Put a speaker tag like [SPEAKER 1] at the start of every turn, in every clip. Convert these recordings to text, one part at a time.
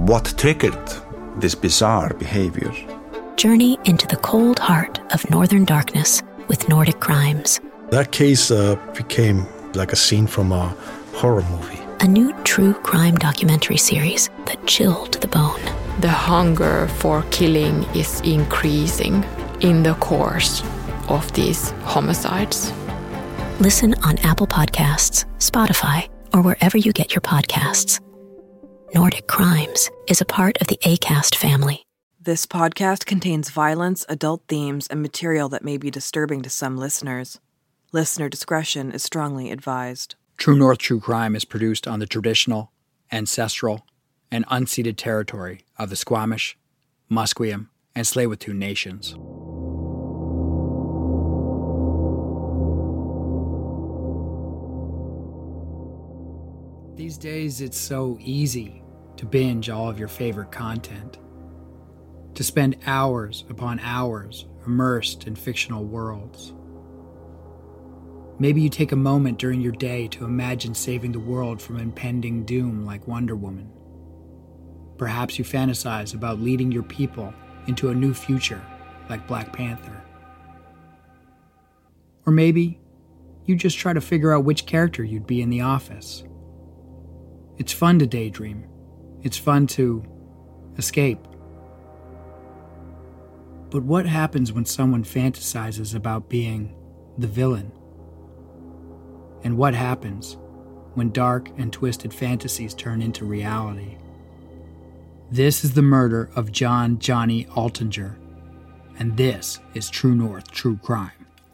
[SPEAKER 1] What triggered this bizarre behavior?
[SPEAKER 2] Journey into the cold heart of Northern Darkness with Nordic Crimes.
[SPEAKER 3] That case became like a scene from a horror movie.
[SPEAKER 2] A new true crime documentary series that chilled to the bone.
[SPEAKER 4] The hunger for killing is increasing in the course of these homicides.
[SPEAKER 2] Listen on Apple Podcasts, Spotify, or wherever you get your podcasts. Nordic Crimes is a part of the Acast family.
[SPEAKER 5] This podcast contains violence, adult themes, and material that may be disturbing to some listeners. Listener discretion is strongly advised.
[SPEAKER 6] True North True Crime is produced on the traditional, ancestral, and unceded territory of the Squamish, Musqueam, and Tsleil-Waututh nations. These days, it's so easy to binge all of your favorite content, to spend hours upon hours immersed in fictional worlds. Maybe you take a moment during your day to imagine saving the world from impending doom like Wonder Woman. Perhaps you fantasize about leading your people into a new future like Black Panther. Or maybe you just try to figure out which character you'd be in The Office. It's fun to daydream. It's fun to escape. But what happens when someone fantasizes about being the villain? And what happens when dark and twisted fantasies turn into reality? This is the murder of John Johnny Altinger, and this is True North True Crime.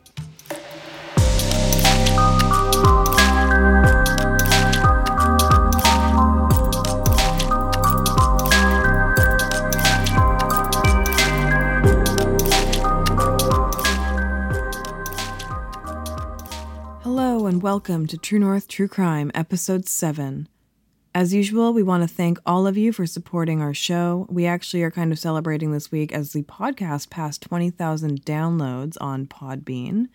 [SPEAKER 5] Hello and welcome to True North True Crime, Episode 7. As usual, we want to thank all of you for supporting our show. We actually are kind of celebrating this week as the podcast passed 20,000 downloads on Podbean.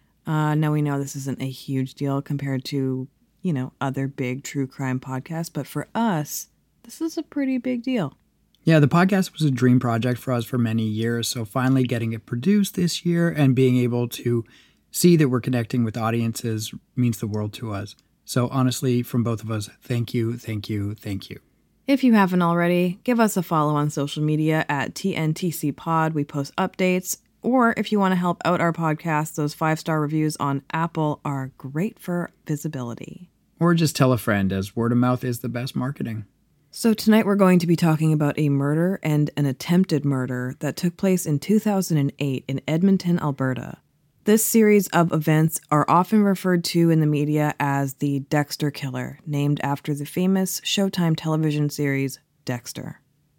[SPEAKER 5] Now we know this isn't a huge deal compared to, other big true crime podcasts, but for us, this is a pretty big deal.
[SPEAKER 6] Yeah, the podcast was a dream project for us for many years, so finally getting it produced this year and being able to see that we're connecting with audiences means the world to us. So honestly, from both of us, thank you, thank you, thank you.
[SPEAKER 5] If you haven't already, give us a follow on social media at TNTC Pod. We post updates. Or if you want to help out our podcast, those 5-star reviews on Apple are great for visibility.
[SPEAKER 6] Or just tell a friend, as word of mouth is the best marketing.
[SPEAKER 5] So tonight we're going to be talking about a murder and an attempted murder that took place in 2008 in Edmonton, Alberta. This series of events are often referred to in the media as the Dexter Killer, named after the famous Showtime television series Dexter.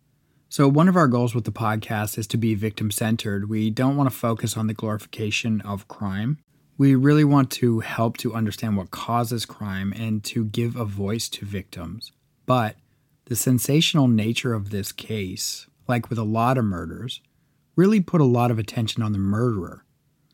[SPEAKER 6] So one of our goals with the podcast is to be victim-centered. We don't want to focus on the glorification of crime. We really want to help to understand what causes crime and to give a voice to victims. But the sensational nature of this case, like with a lot of murders, really put a lot of attention on the murderer.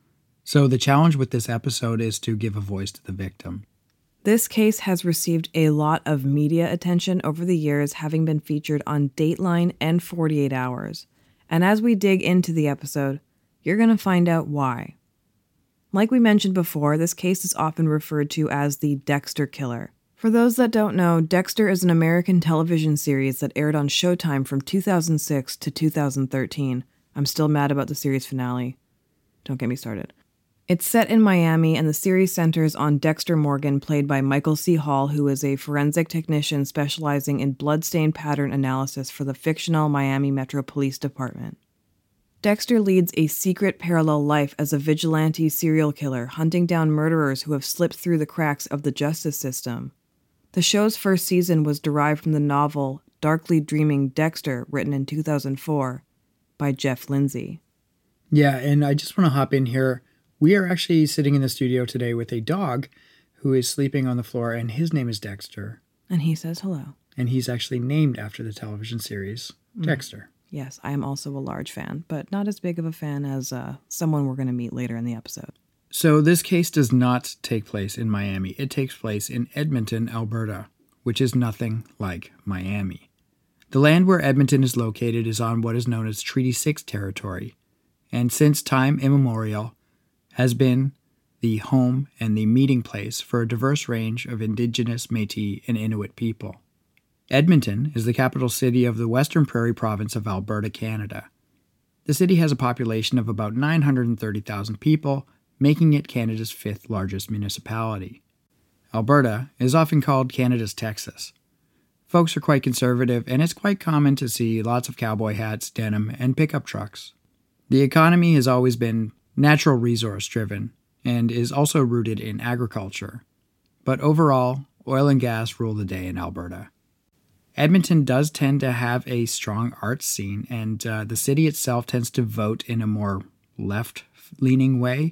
[SPEAKER 6] So the challenge with this episode is to give a voice to the victim.
[SPEAKER 5] This case has received a lot of media attention over the years, having been featured on Dateline and 48 Hours. And as we dig into the episode, you're going to find out why. Like we mentioned before, this case is often referred to as the Dexter Killer. For those that don't know, Dexter is an American television series that aired on Showtime from 2006 to 2013. I'm still mad about the series finale. Don't get me started. It's set in Miami, and the series centers on Dexter Morgan, played by Michael C. Hall, who is a forensic technician specializing in bloodstain pattern analysis for the fictional Miami Metro Police Department. Dexter leads a secret parallel life as a vigilante serial killer, hunting down murderers who have slipped through the cracks of the justice system. The show's first season was derived from the novel Darkly Dreaming Dexter, written in 2004 by Jeff Lindsay.
[SPEAKER 6] Yeah, and I just want to hop in here. We are actually sitting in the studio today with a dog who is sleeping on the floor, and his name is Dexter.
[SPEAKER 5] And he says hello.
[SPEAKER 6] And he's actually named after the television series Dexter.
[SPEAKER 5] Yes, I am also a large fan, but not as big of a fan as someone we're going to meet later in the episode.
[SPEAKER 6] So this case does not take place in Miami. It takes place in Edmonton, Alberta, which is nothing like Miami. The land where Edmonton is located is on what is known as Treaty 6 territory, and since time immemorial has been the home and the meeting place for a diverse range of Indigenous, Métis, and Inuit people. Edmonton is the capital city of the Western Prairie province of Alberta, Canada. The city has a population of about 930,000 people, making it Canada's 5th largest municipality. Alberta is often called Canada's Texas. Folks are quite conservative, and it's quite common to see lots of cowboy hats, denim, and pickup trucks. The economy has always been natural resource driven and is also rooted in agriculture. But overall, oil and gas rule the day in Alberta. Edmonton does tend to have a strong arts scene, and the city itself tends to vote in a more left-leaning way.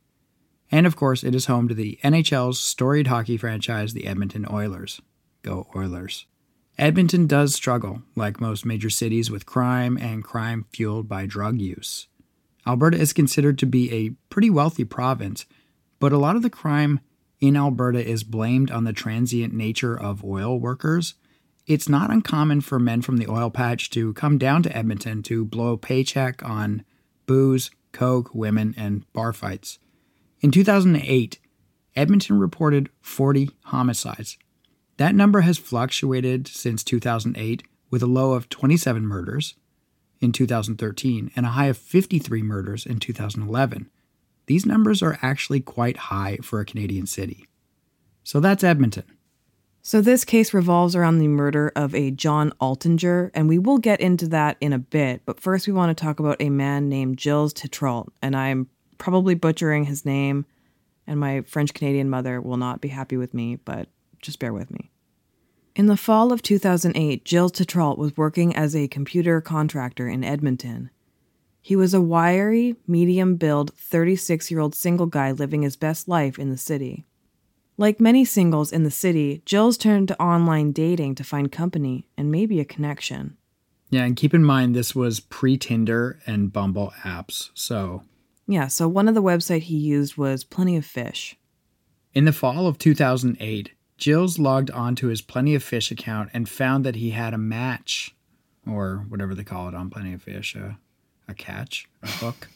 [SPEAKER 6] And of course, it is home to the NHL's storied hockey franchise, the Edmonton Oilers. Go Oilers. Edmonton does struggle, like most major cities, with crime and crime fueled by drug use. Alberta is considered to be a pretty wealthy province, but a lot of the crime in Alberta is blamed on the transient nature of oil workers. It's not uncommon for men from the oil patch to come down to Edmonton to blow a paycheck on booze, coke, women, and bar fights. In 2008, Edmonton reported 40 homicides. That number has fluctuated since 2008, with a low of 27 murders in 2013 and a high of 53 murders in 2011. These numbers are actually quite high for a Canadian city. So that's Edmonton.
[SPEAKER 5] So this case revolves around the murder of a John Altinger, and we will get into that in a bit, but first we want to talk about a man named Gilles Tétrault, and I'm probably butchering his name, and my French-Canadian mother will not be happy with me, but just bear with me. In the fall of 2008, Gilles Tétrault was working as a computer contractor in Edmonton. He was a wiry, medium-build, 36-year-old single guy living his best life in the city. Like many singles in the city, Gilles turned to online dating to find company and maybe a connection.
[SPEAKER 6] Yeah, and keep in mind this was pre-Tinder and Bumble apps, so...
[SPEAKER 5] Yeah, so one of the websites he used was Plenty of Fish.
[SPEAKER 6] In the fall of 2008, Gilles logged onto his Plenty of Fish account and found that he had a match, or whatever they call it on Plenty of Fish, a catch, a hook.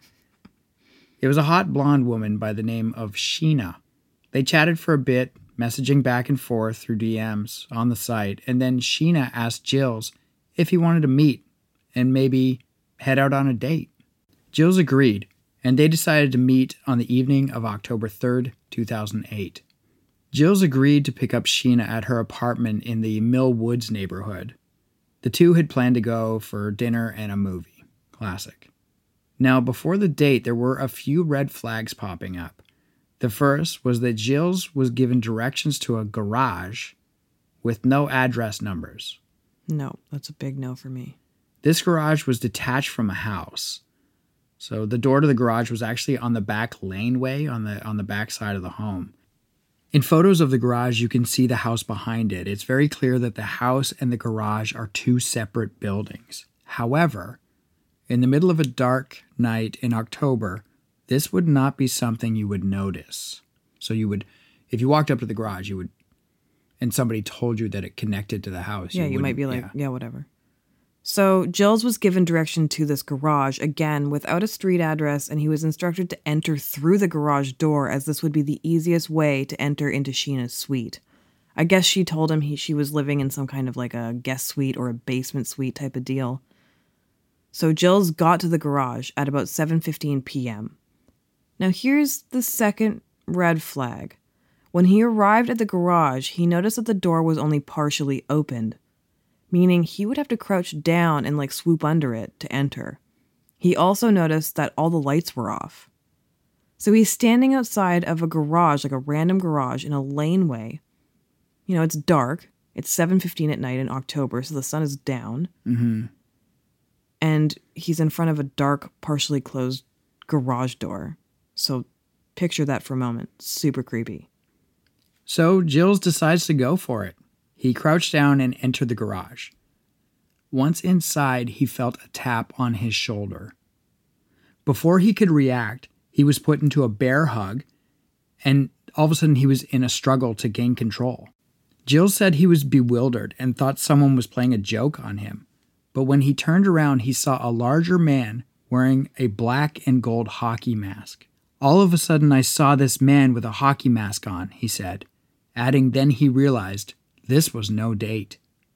[SPEAKER 6] It was a hot blonde woman by the name of Sheena. They chatted for a bit, messaging back and forth through DMs on the site, and then Sheena asked Gilles if he wanted to meet and maybe head out on a date. Gilles agreed, and they decided to meet on the evening of October 3rd, 2008. Gilles agreed to pick up Sheena at her apartment in the Mill Woods neighborhood. The two had planned to go for dinner and a movie. Classic. Now, before the date, there were a few red flags popping up. The first was that Gilles was given directions to a garage with no address numbers.
[SPEAKER 5] No, that's a big no for me.
[SPEAKER 6] This garage was detached from a house. So the door to the garage was actually on the back laneway on the back side of the home. In photos of the garage, you can see the house behind it. It's very clear that the house and the garage are two separate buildings. However, in the middle of a dark night in October, this would not be something you would notice. So you would, if you walked up to the garage, you would, and somebody told you that it connected to the house.
[SPEAKER 5] Yeah, you might be like, yeah, whatever. So Gilles was given direction to this garage, again, without a street address, and he was instructed to enter through the garage door, as this would be the easiest way to enter into Sheena's suite. I guess she told him she was living in some kind of like a guest suite or a basement suite type of deal. So Gilles got to the garage at about 7:15 p.m. Now here's the second red flag. When he arrived at the garage, he noticed that the door was only partially opened, meaning he would have to crouch down and like swoop under it to enter. He also noticed that all the lights were off. So he's standing outside of a garage, like a random garage in a laneway. You know, it's dark. It's 7:15 at night in October, so the sun is down.
[SPEAKER 6] Mm-hmm.
[SPEAKER 5] And he's in front of a dark, partially closed garage door. So picture that for a moment. Super creepy.
[SPEAKER 6] So Gilles decides to go for it. He crouched down and entered the garage. Once inside, he felt a tap on his shoulder. Before he could react, he was put into a bear hug, and all of a sudden he was in a struggle to gain control. Jill said he was bewildered and thought someone was playing a joke on him. But when he turned around, he saw a larger man wearing a black and gold hockey mask. All of a sudden, I saw this man with a hockey mask on, he said, adding then he realized this was no date.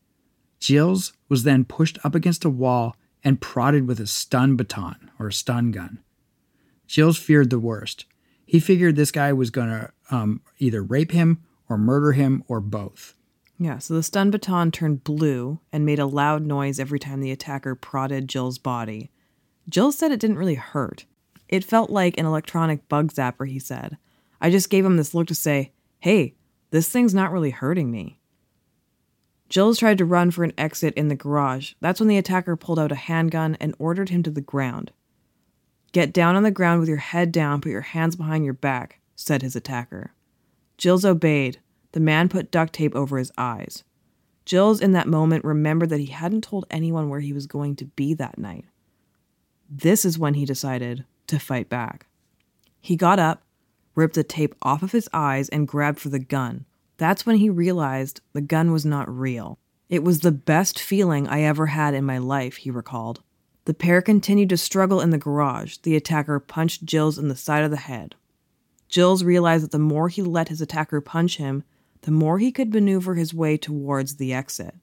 [SPEAKER 6] Jill's was then pushed up against a wall and prodded with a stun baton or a stun gun. Jill's feared the worst. He figured this guy was going to either rape him or murder him or both.
[SPEAKER 5] Yeah, so the stun baton turned blue and made a loud noise every time the attacker prodded Jill's body. Jill said it didn't really hurt. It felt like an electronic bug zapper, he said. I just gave him this look to say, hey, this thing's not really hurting me. Jill's tried to run for an exit in the garage. That's when the attacker pulled out a handgun and ordered him to the ground. Get down on the ground with your head down, put your hands behind your back, said his attacker. Jill's obeyed. The man put duct tape over his eyes. Jill's in that moment remembered that he hadn't told anyone where he was going to be that night. This is when he decided to fight back. He got up, ripped the tape off of his eyes, and grabbed for the gun. That's when he realized the gun was not real. It was the best feeling I ever had in my life, he recalled. The pair continued to struggle in the garage. The attacker punched Jill's in the side of the head. Jill's realized that the more he let his attacker punch him, the more he could maneuver his way towards the exit.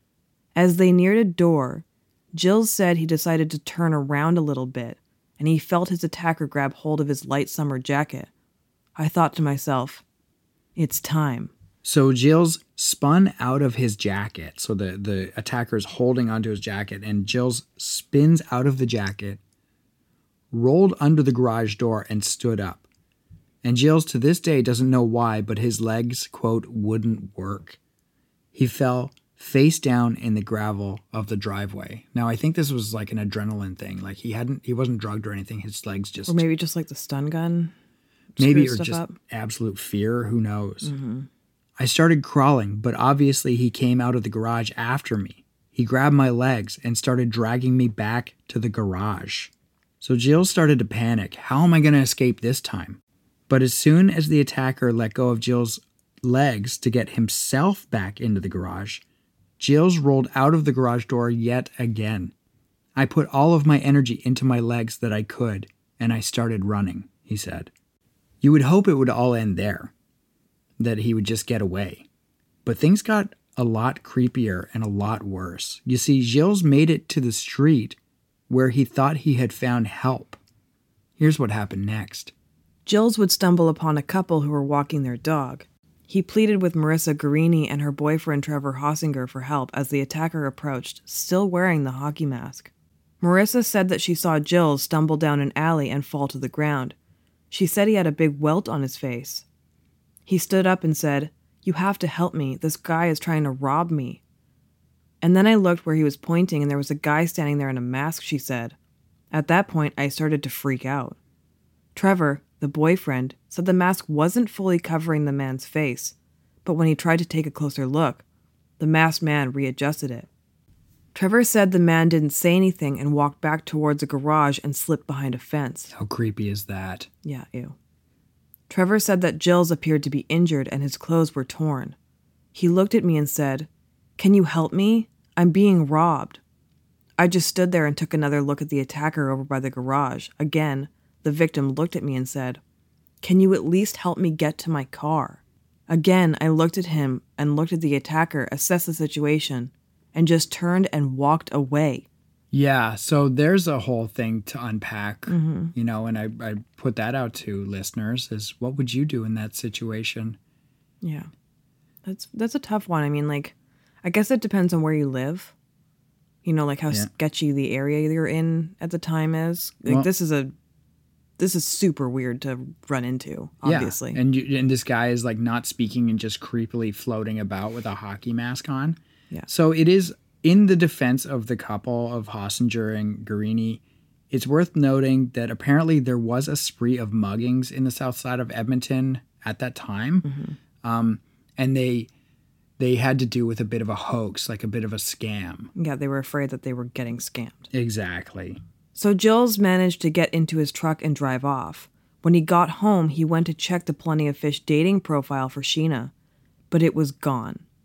[SPEAKER 5] As they neared a door, Jill's said he decided to turn around a little bit, and he felt his attacker grab hold of his light summer jacket. I thought to myself, it's time.
[SPEAKER 6] So Jill's spun out of his jacket. So the attacker's holding onto his jacket, and Jill's spins out of the jacket, rolled under the garage door, and stood up. And Jill's to this day doesn't know why, but his legs, quote, wouldn't work. He fell face down in the gravel of the driveway. Now, I think this was like an adrenaline thing. Like he wasn't drugged or anything. His legs just...
[SPEAKER 5] Or maybe just like the stun gun.
[SPEAKER 6] Maybe, or just absolute fear. Who knows? Mm-hmm. I started crawling, but obviously he came out of the garage after me. He grabbed my legs and started dragging me back to the garage. So Jill started to panic. How am I going to escape this time? But as soon as the attacker let go of Jill's legs to get himself back into the garage, Jill's rolled out of the garage door yet again. I put all of my energy into my legs that I could, and I started running, he said. You would hope it would all end there, that he would just get away. But things got a lot creepier and a lot worse. You see, Jill's made it to the street where he thought he had found help. Here's what happened next.
[SPEAKER 5] Jill's would stumble upon a couple who were walking their dog. He pleaded with Marissa Guarini and her boyfriend Trevor Hossinger for help as the attacker approached, still wearing the hockey mask. Marissa said that she saw Jill's stumble down an alley and fall to the ground. She said he had a big welt on his face. He stood up and said, "You have to help me. This guy is trying to rob me." And then I looked where he was pointing and there was a guy standing there in a mask, she said. At that point, I started to freak out. Trevor, the boyfriend, said the mask wasn't fully covering the man's face, but when he tried to take a closer look, the masked man readjusted it. Trevor said the man didn't say anything and walked back towards a garage and slipped behind a fence.
[SPEAKER 6] How creepy is that?
[SPEAKER 5] Yeah, ew. Trevor said that Jill's appeared to be injured and his clothes were torn. He looked at me and said, "Can you help me? I'm being robbed." I just stood there and took another look at the attacker over by the garage. Again, the victim looked at me and said, "Can you at least help me get to my car?" Again, I looked at him and looked at the attacker, assessed the situation, and just turned and walked away.
[SPEAKER 6] Yeah, so there's a whole thing to unpack, you know, and I put that out to listeners is what would you do in that situation?
[SPEAKER 5] Yeah, that's a tough one. I mean, like, I guess it depends on where you live. You know, like how sketchy the area you're in at the time is. Like, well, this is super weird to run into, obviously.
[SPEAKER 6] Yeah, and this guy is like not speaking and just creepily floating about with a hockey mask on.
[SPEAKER 5] Yeah.
[SPEAKER 6] So it is, in the defense of the couple of Hossinger and Guarini, it's worth noting that apparently there was a spree of muggings in the south side of Edmonton at that time. And they had to do with a bit of a hoax, like a bit of a scam.
[SPEAKER 5] Yeah, they were afraid that they were getting scammed.
[SPEAKER 6] Exactly.
[SPEAKER 5] So Jill's managed to get into his truck and drive off. When he got home, he went to check the Plenty of Fish dating profile for Sheena, but it was gone.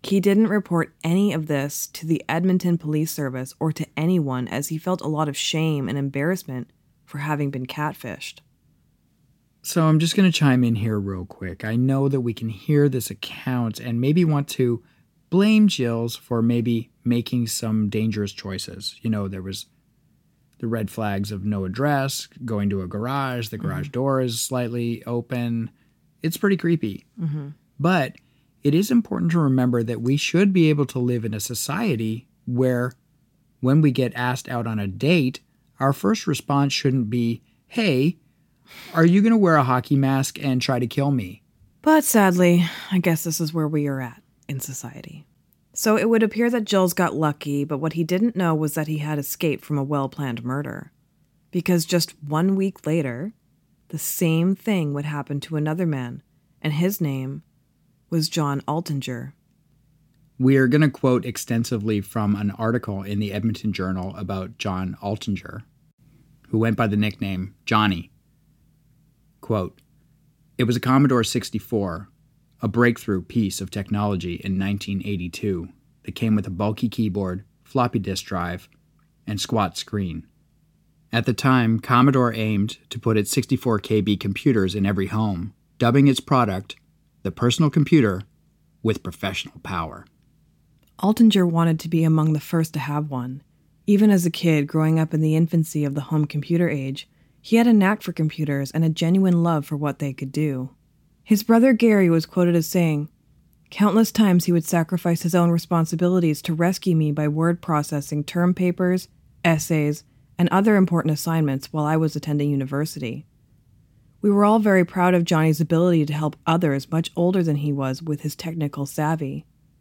[SPEAKER 5] He didn't report any of this to the Edmonton Police Service or to anyone, as he felt a lot of shame and embarrassment for having been catfished.
[SPEAKER 6] So I'm just going to chime in here real quick. I know that we can hear this account and maybe want to blame Jills for maybe making some dangerous choices. You know, there was the red flags of no address, going to a garage, the garage door is slightly open. It's pretty creepy. But it is important to remember that we should be able to live in a society where when we get asked out on a date, our first response shouldn't be, "Hey, are you going to wear a hockey mask and try to kill me?"
[SPEAKER 5] But sadly, I guess this is where we are at in society. So it would appear that Jills got lucky, but what he didn't know was that he had escaped from a well-planned murder. Because just 1 week later, the same thing would happen to another man, and his name was John Altinger.
[SPEAKER 6] We are going to quote extensively from an article in the Edmonton Journal about John Altinger, who went by the nickname Johnny. Quote, "It was a Commodore 64, a breakthrough piece of technology in 1982 that came with a bulky keyboard, floppy disk drive, and squat screen. At the time, Commodore aimed to put its 64 KB computers in every home, dubbing its product the personal computer with professional power."
[SPEAKER 5] Altinger wanted to be among the first to have one. Even as a kid growing up in the infancy of the home computer age, he had a knack for computers and a genuine love for what they could do. His brother Gary was quoted as saying, "Countless times he would sacrifice his own responsibilities to rescue me by word processing term papers, essays, and other important assignments while I was attending university." We were all very proud of Johnny's ability to help others much older than he was with his technical savvy.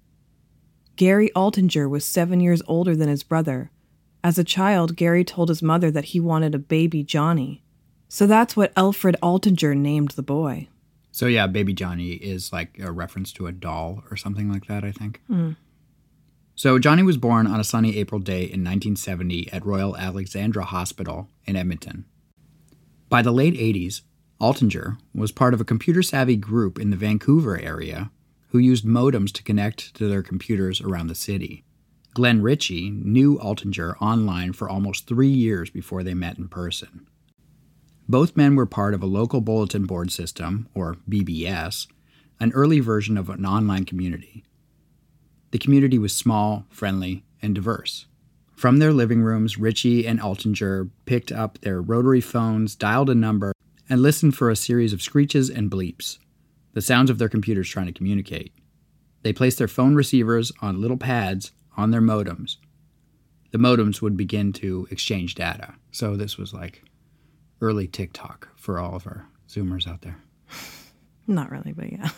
[SPEAKER 5] Gary Altinger was 7 years older than his brother. As a child, Gary told his mother that he wanted a baby Johnny. So that's what Alfred Altinger named the boy.
[SPEAKER 6] So yeah, Baby Johnny is like a reference to a doll or something like that, I think. So Johnny was born on a sunny April day in 1970 at Royal Alexandra Hospital in Edmonton. By the late 80s, Altinger was part of a computer-savvy group in the Vancouver area who used modems to connect to their computers around the city. Glenn Ritchie knew Altinger online for almost 3 years before they met in person. Both men were part of a local bulletin board system, or BBS, an early version of an online community. The community was small, friendly, and diverse. From their living rooms, Ritchie and Altinger picked up their rotary phones, dialed a number, and listened for a series of screeches and bleeps, the sounds of their computers trying to communicate. They placed their phone receivers on little pads on their modems. The modems would begin to exchange data. So this was like early TikTok for all of our Zoomers out there.
[SPEAKER 5] Not really, but yeah.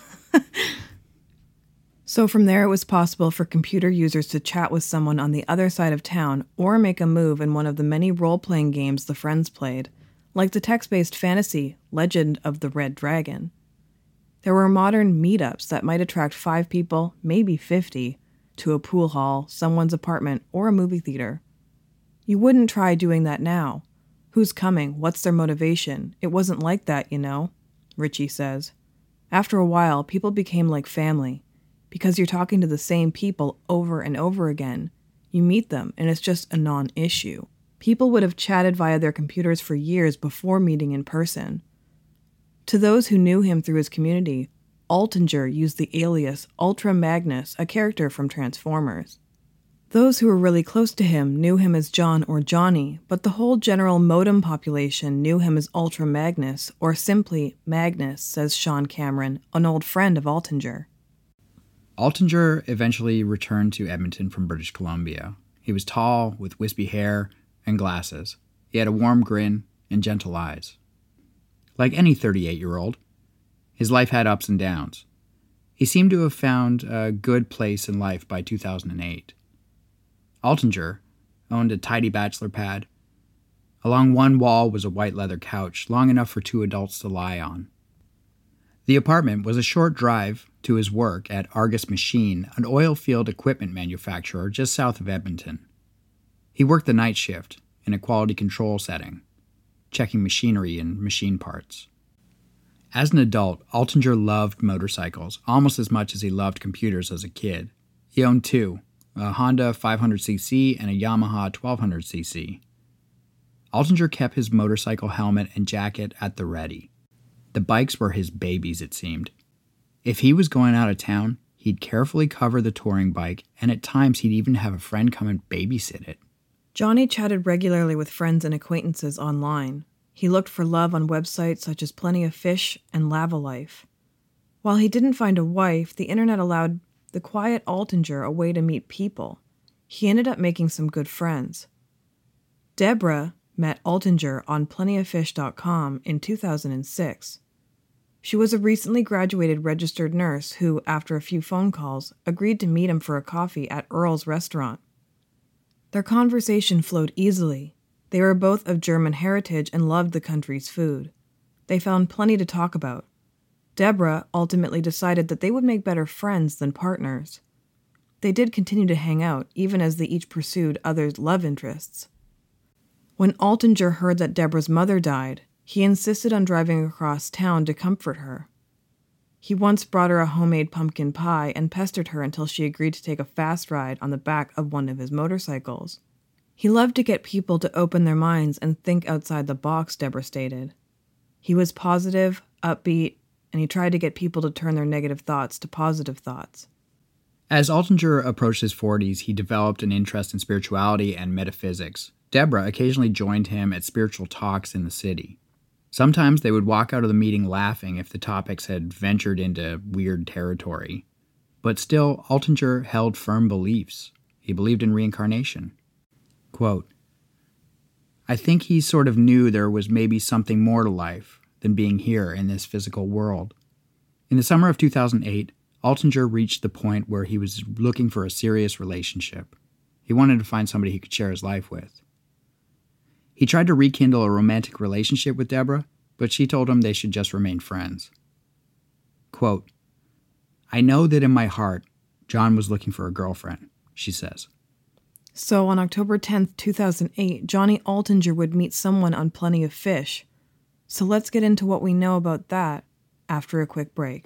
[SPEAKER 5] So from there, it was possible for computer users to chat with someone on the other side of town or make a move in one of the many role-playing games the friends played, like the text-based fantasy Legend of the Red Dragon. There were modern meetups that might attract 5 people, maybe 50, to a pool hall, someone's apartment, or a movie theater. You wouldn't try doing that now. Who's coming? What's their motivation? It wasn't like that, you know, Ritchie says. After a while, people became like family, because you're talking to the same people over and over again. You meet them, and it's just a non-issue. People would have chatted via their computers for years before meeting in person. To those who knew him through his community, Altinger used the alias Ultra Magnus, a character from Transformers. Those who were really close to him knew him as John or Johnny, but the whole general modem population knew him as Ultra Magnus, or simply Magnus, says Sean Cameron, an old friend of Altinger.
[SPEAKER 6] Altinger eventually returned to Edmonton from British Columbia. He was tall, with wispy hair and glasses. He had a warm grin and gentle eyes. Like any 38-year-old, his life had ups and downs. He seemed to have found a good place in life by 2008. Altinger owned a tidy bachelor pad. Along one wall was a white leather couch, long enough for 2 adults to lie on. The apartment was a short drive to his work at Argus Machine, an oil field equipment manufacturer just south of Edmonton. He worked the night shift in a quality control setting, checking machinery and machine parts. As an adult, Altinger loved motorcycles almost as much as he loved computers as a kid. He owned two, a Honda 500cc and a Yamaha 1200cc. Altinger kept his motorcycle helmet and jacket at the ready. The bikes were his babies, it seemed. If he was going out of town, he'd carefully cover the touring bike, and at times he'd even have a friend come and babysit it.
[SPEAKER 5] Johnny chatted regularly with friends and acquaintances online. He looked for love on websites such as Plenty of Fish and Lava Life. While he didn't find a wife, the internet allowed the quiet Altinger a way to meet people. He ended up making some good friends. Deborah met Altinger on plentyoffish.com in 2006. She was a recently graduated registered nurse who, after a few phone calls, agreed to meet him for a coffee at Earl's restaurant. Their conversation flowed easily. They were both of German heritage and loved the country's food. They found plenty to talk about. Deborah ultimately decided that they would make better friends than partners. They did continue to hang out, even as they each pursued others' love interests. When Altinger heard that Deborah's mother died, he insisted on driving across town to comfort her. He once brought her a homemade pumpkin pie and pestered her until she agreed to take a fast ride on the back of one of his motorcycles. He loved to get people to open their minds and think outside the box, Deborah stated. He was positive, upbeat, and he tried to get people to turn their negative thoughts to positive thoughts.
[SPEAKER 6] As Altinger approached his 40s, he developed an interest in spirituality and metaphysics. Deborah occasionally joined him at spiritual talks in the city. Sometimes they would walk out of the meeting laughing if the topics had ventured into weird territory. But still, Altinger held firm beliefs. He believed in reincarnation. Quote, "I think he sort of knew there was maybe something more to life than being here in this physical world." In the summer of 2008, Altinger reached the point where he was looking for a serious relationship. He wanted to find somebody he could share his life with. He tried to rekindle a romantic relationship with Deborah, but she told him they should just remain friends. Quote, "I know that in my heart, John was looking for a girlfriend," she says.
[SPEAKER 5] So on October 10th, 2008, Johnny Altinger would meet someone on Plenty of Fish. So let's get into what we know about that after a quick break.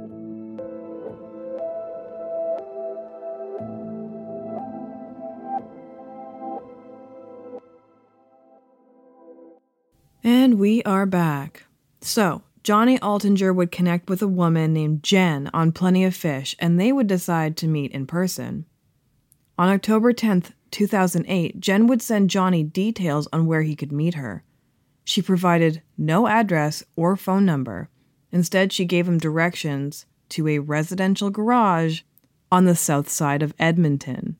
[SPEAKER 5] And we are back. So, Johnny Altinger would connect with a woman named Jen on Plenty of Fish, and they would decide to meet in person. On October 10th, 2008, Jen would send Johnny details on where he could meet her. She provided no address or phone number. Instead, she gave him directions to a residential garage on the south side of Edmonton.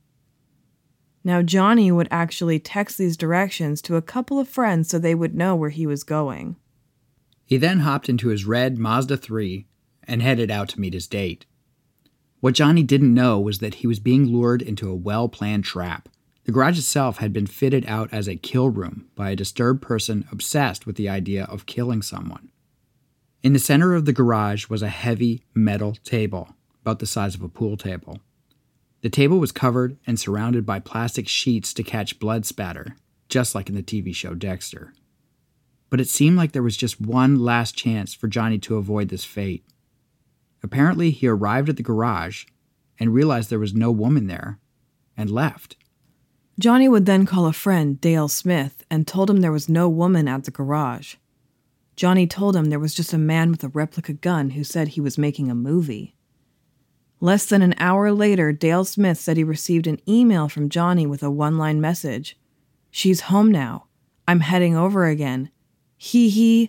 [SPEAKER 5] Now, Johnny would actually text these directions to a couple of friends so they would know where he was going.
[SPEAKER 6] He then hopped into his red Mazda 3 and headed out to meet his date. What Johnny didn't know was that he was being lured into a well-planned trap. The garage itself had been fitted out as a kill room by a disturbed person obsessed with the idea of killing someone. In the center of the garage was a heavy metal table, about the size of a pool table. The table was covered and surrounded by plastic sheets to catch blood spatter, just like in the TV show Dexter. But it seemed like there was just one last chance for Johnny to avoid this fate. Apparently, he arrived at the garage and realized there was no woman there and left.
[SPEAKER 5] Johnny would then call a friend, Dale Smith, and told him there was no woman at the garage. Johnny told him there was just a man with a replica gun who said he was making a movie. Less than an hour later, Dale Smith said he received an email from Johnny with a one-line message. "She's home now. I'm heading over again. Hee."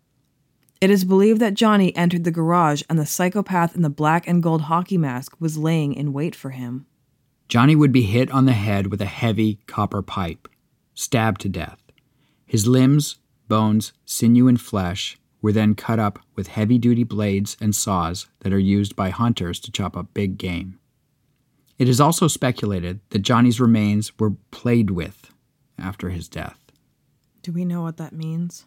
[SPEAKER 5] It is believed that Johnny entered the garage and the psychopath in the black and gold hockey mask was laying in wait for him.
[SPEAKER 6] Johnny would be hit on the head with a heavy copper pipe, stabbed to death. His limbs, bones, sinew, and flesh were then cut up with heavy-duty blades and saws that are used by hunters to chop up big game. It is also speculated that Johnny's remains were played with after his death.
[SPEAKER 5] Do we know what that means?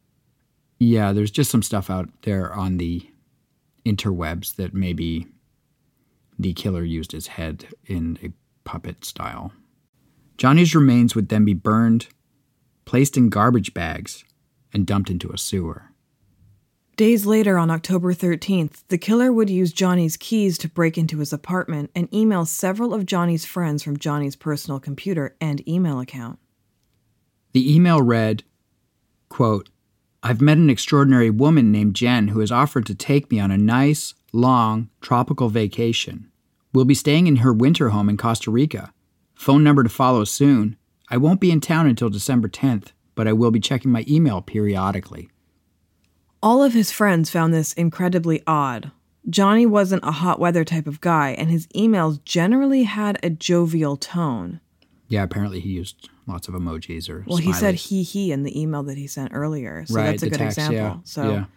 [SPEAKER 6] Yeah, there's just some stuff out there on the interwebs that maybe the killer used his head in a puppet style. Johnny's remains would then be burned, placed in garbage bags, and dumped into a sewer.
[SPEAKER 5] Days later, on October 13th, the killer would use Johnny's keys to break into his apartment and email several of Johnny's friends from Johnny's personal computer and email account.
[SPEAKER 6] The email read, quote, "I've met an extraordinary woman named Jen who has offered to take me on a nice, long, tropical vacation. We'll be staying in her winter home in Costa Rica. Phone number to follow soon. I won't be in town until December 10th, but I will be checking my email periodically."
[SPEAKER 5] All of his friends found this incredibly odd. Johnny wasn't a hot weather type of guy, and his emails generally had a jovial tone.
[SPEAKER 6] Yeah, apparently he used lots of emojis or
[SPEAKER 5] Well,
[SPEAKER 6] smileys.
[SPEAKER 5] he said he in the email that he sent earlier, so
[SPEAKER 6] Right,
[SPEAKER 5] that's a
[SPEAKER 6] the
[SPEAKER 5] good
[SPEAKER 6] text,
[SPEAKER 5] example.
[SPEAKER 6] yeah,
[SPEAKER 5] So,
[SPEAKER 6] yeah.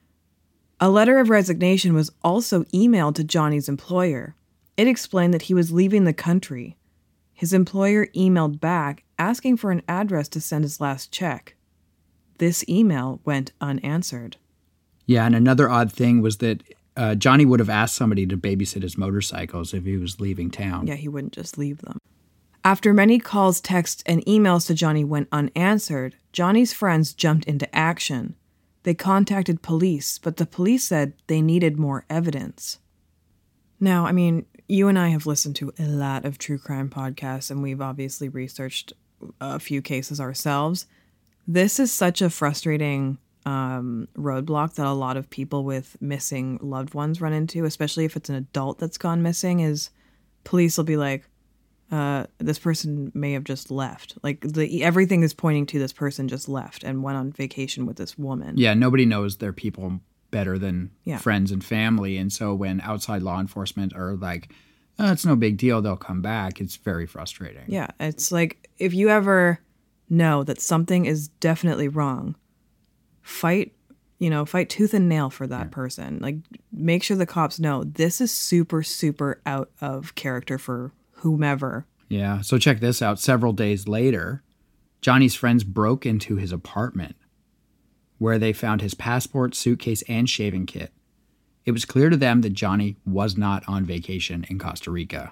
[SPEAKER 5] A letter of resignation was also emailed to Johnny's employer. It explained that he was leaving the country. His employer emailed back asking for an address to send his last check. This email went unanswered.
[SPEAKER 6] Yeah, and another odd thing was that Johnny would have asked somebody to babysit his motorcycles if he was leaving town.
[SPEAKER 5] Yeah, he wouldn't just leave them. After many calls, texts, and emails to Johnny went unanswered, Johnny's friends jumped into action. They contacted police, but the police said they needed more evidence. Now, I mean, you and I have listened to a lot of true crime podcasts, and we've obviously researched a few cases ourselves. This is such a frustrating roadblock that a lot of people with missing loved ones run into, especially if it's an adult that's gone missing, is police will be like, this person may have just left. Like, everything is pointing to this person just left and went on vacation with this woman.
[SPEAKER 6] Yeah, nobody knows their people better than
[SPEAKER 5] Yeah.
[SPEAKER 6] friends and family. And so when outside law enforcement are like, oh, it's no big deal, they'll come back, it's very frustrating.
[SPEAKER 5] Yeah, it's like, if you ever know that something is definitely wrong, fight tooth and nail for that person. Like, make sure the cops know this is super, super out of character for whomever.
[SPEAKER 6] Yeah, so check this out. Several days later, Johnny's friends broke into his apartment where they found his passport, suitcase, and shaving kit. It was clear to them that Johnny was not on vacation in Costa Rica.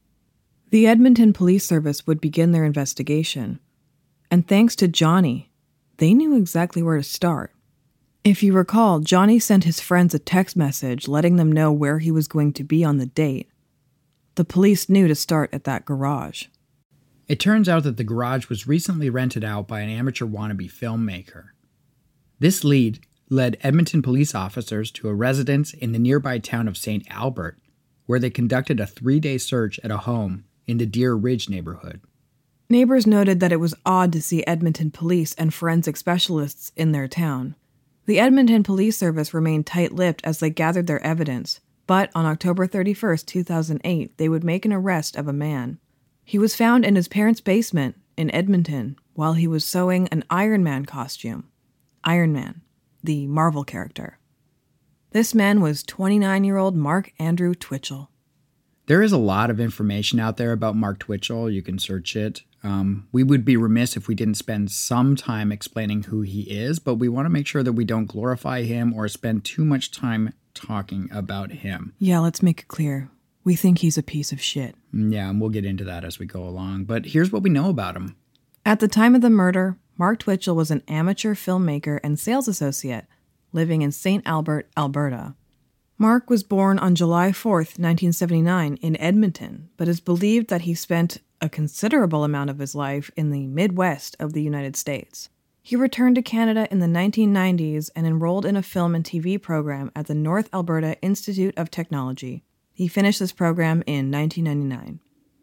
[SPEAKER 5] The Edmonton Police Service would begin their investigation. And thanks to Johnny, they knew exactly where to start. If you recall, Johnny sent his friends a text message letting them know where he was going to be on the date. The police knew to start at that garage.
[SPEAKER 6] It turns out that the garage was recently rented out by an amateur wannabe filmmaker. This lead led Edmonton police officers to a residence in the nearby town of St. Albert, where they conducted a 3-day search at a home in the Deer Ridge neighborhood.
[SPEAKER 5] Neighbors noted that it was odd to see Edmonton police and forensic specialists in their town. The Edmonton Police Service remained tight-lipped as they gathered their evidence, but on October 31st, 2008, they would make an arrest of a man. He was found in his parents' basement in Edmonton while he was sewing an Iron Man costume. Iron Man, the Marvel character. This man was 29-year-old Mark Andrew Twitchell.
[SPEAKER 6] There is a lot of information out there about Mark Twitchell. You can search it. We would be remiss if we didn't spend some time explaining who he is, but we want to make sure that we don't glorify him or spend too much time talking about him.
[SPEAKER 5] Yeah, let's make it clear. We think he's a piece of shit.
[SPEAKER 6] Yeah, and we'll get into that as we go along. But here's what we know about him.
[SPEAKER 5] At the time of the murder, Mark Twitchell was an amateur filmmaker and sales associate living in St. Albert, Alberta. Mark was born on July 4th, 1979 in Edmonton, but it's believed that he spent a considerable amount of his life in the Midwest of the United States. He returned to Canada in the 1990s and enrolled in a film and TV program at the North Alberta Institute of Technology. He finished this program in 1999.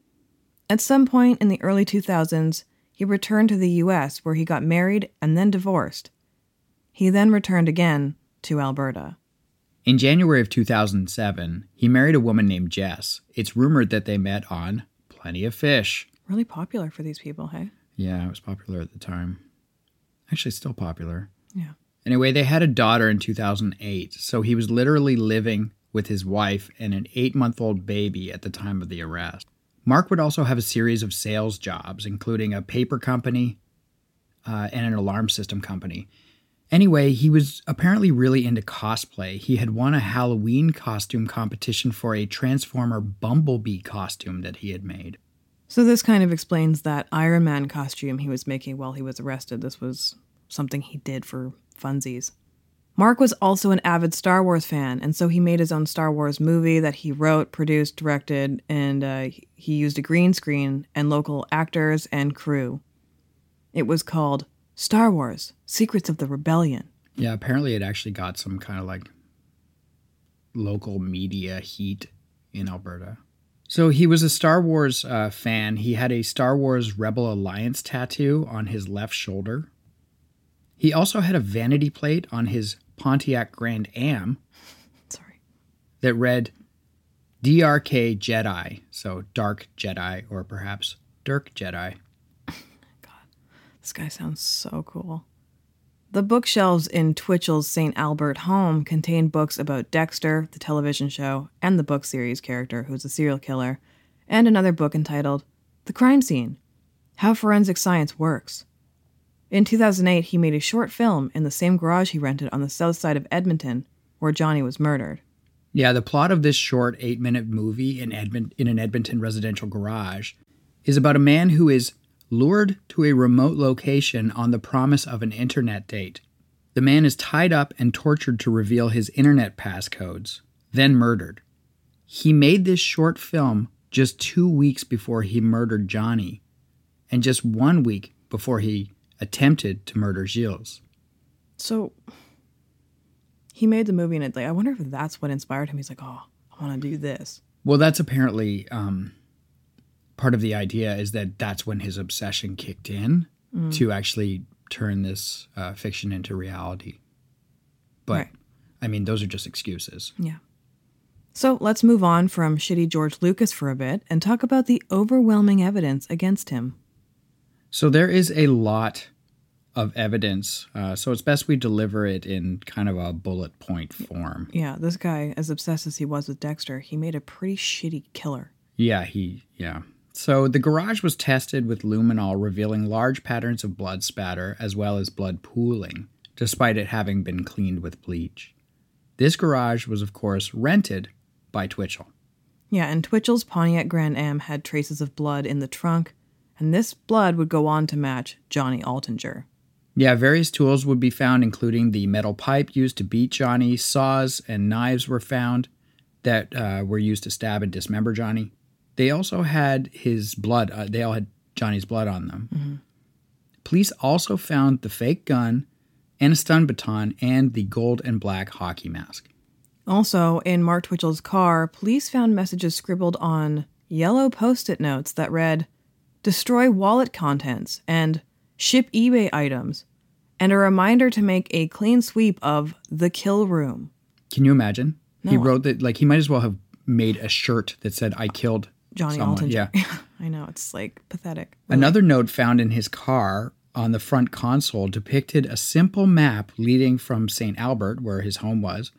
[SPEAKER 5] At some point in the early 2000s, he returned to the U.S. where he got married and then divorced. He then returned again to Alberta.
[SPEAKER 6] In January of 2007, he married a woman named Jess. It's rumored that they met on Plenty of Fish.
[SPEAKER 5] Really popular for these people, hey?
[SPEAKER 6] Yeah, it was popular at the time. Actually, still popular.
[SPEAKER 5] Yeah.
[SPEAKER 6] Anyway, they had a daughter in 2008, so he was literally living with his wife and an 8-month-old baby at the time of the arrest. Mark would also have a series of sales jobs, including a paper company and an alarm system company. Anyway, he was apparently really into cosplay. He had won a Halloween costume competition for a Transformer Bumblebee costume that he had made.
[SPEAKER 5] So this kind of explains that Iron Man costume he was making while he was arrested. This was something he did for funsies. Mark was also an avid Star Wars fan, and so he made his own Star Wars movie that he wrote, produced, directed, and he used a green screen and local actors and crew. It was called Star Wars: Secrets of the Rebellion.
[SPEAKER 6] Yeah, apparently it actually got some kind of like local media heat in Alberta. So he was a Star Wars fan. He had a Star Wars Rebel Alliance tattoo on his left shoulder. He also had a vanity plate on his Pontiac Grand Am that read DRK Jedi, so Dark Jedi, or perhaps Dirk Jedi.
[SPEAKER 5] God, this guy sounds so cool. The bookshelves in Twitchell's St. Albert home contain books about Dexter, the television show, and the book series character who's a serial killer, and another book entitled The Crime Scene: How Forensic Science Works. In 2008, he made a short film in the same garage he rented on the south side of Edmonton, where Johnny was murdered.
[SPEAKER 6] Yeah, the plot of this short 8-minute movie in an Edmonton residential garage is about a man who is lured to a remote location on the promise of an internet date. The man is tied up and tortured to reveal his internet passcodes, then murdered. He made this short film just 2 weeks before he murdered Johnny, and just 1 week before he attempted to murder Gilles.
[SPEAKER 5] So, he made the movie, and I wonder if that's what inspired him. He's like, oh, I want to do this.
[SPEAKER 6] Well, that's apparently part of the idea, is that that's when his obsession kicked in to actually turn this fiction into reality. But,
[SPEAKER 5] right.
[SPEAKER 6] I mean, those are just excuses.
[SPEAKER 5] Yeah. So let's move on from shitty George Lucas for a bit and talk about the overwhelming evidence against him.
[SPEAKER 6] So there is a lot of evidence, so it's best we deliver it in kind of a bullet point form.
[SPEAKER 5] Yeah, this guy, as obsessed as he was with Dexter, he made a pretty shitty killer.
[SPEAKER 6] Yeah. So the garage was tested with luminol, revealing large patterns of blood spatter as well as blood pooling, despite it having been cleaned with bleach. This garage was, of course, rented by Twitchell.
[SPEAKER 5] Yeah, and Twitchell's Pontiac Grand Am had traces of blood in the trunk, and this blood would go on to match Johnny Altinger.
[SPEAKER 6] Yeah, various tools would be found, including the metal pipe used to beat Johnny. Saws and knives were found that were used to stab and dismember Johnny. They also had his blood. They all had Johnny's blood on them. Mm-hmm. Police also found the fake gun and a stun baton and the gold and black hockey mask.
[SPEAKER 5] Also, in Mark Twitchell's car, police found messages scribbled on yellow Post-it notes that read, "Destroy wallet contents," and "Ship eBay items," and a reminder to make a clean sweep of the kill room.
[SPEAKER 6] Can you imagine?
[SPEAKER 5] No.
[SPEAKER 6] He wrote that, like, he might as well have made a shirt that said, "I killed
[SPEAKER 5] Johnny
[SPEAKER 6] someone."
[SPEAKER 5] Altinger.
[SPEAKER 6] Yeah.
[SPEAKER 5] I know, it's like pathetic. Really.
[SPEAKER 6] Another note found in his car on the front console depicted a simple map leading from St. Albert, where his home was,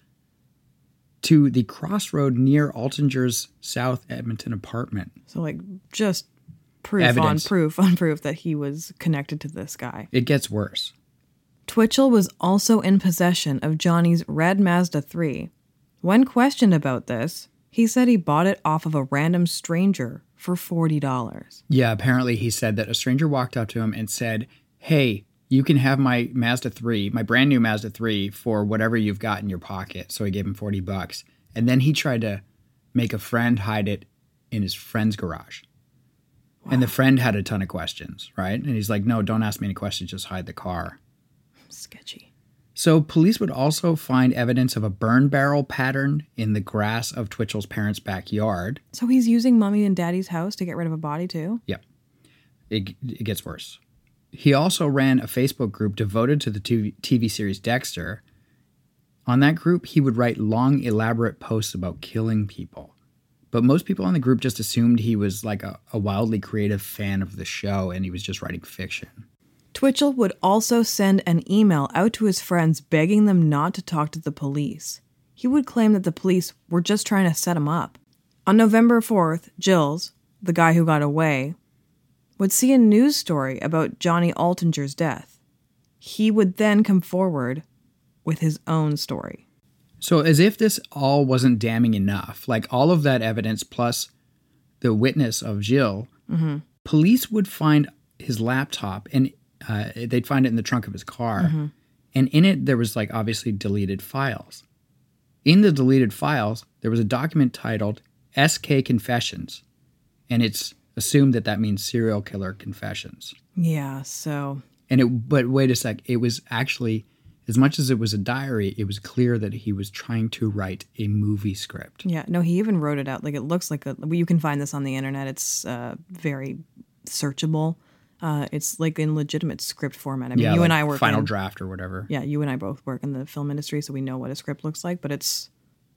[SPEAKER 6] to the crossroad near Altinger's South Edmonton apartment.
[SPEAKER 5] So, like, just proof
[SPEAKER 6] Evidence.
[SPEAKER 5] on proof that he was connected to this guy.
[SPEAKER 6] It gets worse.
[SPEAKER 5] Twitchell was also in possession of Johnny's red Mazda 3. When questioned about this, he said he bought it off of a random stranger for $40.
[SPEAKER 6] Yeah, apparently he said that a stranger walked up to him and said, "Hey, you can have my Mazda 3, my brand new Mazda 3, for whatever you've got in your pocket." So he gave him $40. And then he tried to make a friend hide it in his friend's garage. Wow. And the friend had a ton of questions, right? And he's like, "No, don't ask me any questions, just hide the car."
[SPEAKER 5] Sketchy.
[SPEAKER 6] So police would also find evidence of a burn barrel pattern in the grass of Twitchell's parents' backyard.
[SPEAKER 5] So he's using Mommy and Daddy's house to get rid of a body too?
[SPEAKER 6] Yeah. It gets worse. He also ran a Facebook group devoted to the TV series Dexter. On that group, he would write long, elaborate posts about killing people. But most people on the group just assumed he was like a wildly creative fan of the show and he was just writing fiction.
[SPEAKER 5] Twitchell would also send an email out to his friends begging them not to talk to the police. He would claim that the police were just trying to set him up. On November 4th, Gilles, the guy who got away, would see a news story about Johnny Altinger's death. He would then come forward with his own story.
[SPEAKER 6] So as if this all wasn't damning enough, like all of that evidence plus the witness of Gilles, police would find his laptop and they'd find it in the trunk of his car. And in it, there was obviously deleted files. In the deleted files, there was a document titled SK Confessions, and it's assumed that means serial killer confessions.
[SPEAKER 5] Yeah, so...
[SPEAKER 6] But wait a sec, it was actually, as much as it was a diary, it was clear that he was trying to write a movie script.
[SPEAKER 5] Yeah, no, he even wrote it out. It looks like you can find this on the internet. It's very searchable. It's in legitimate script format. I mean, you and I work
[SPEAKER 6] Final Draft or whatever.
[SPEAKER 5] Yeah, you and I both work in the film industry, so we know what a script looks like, but it's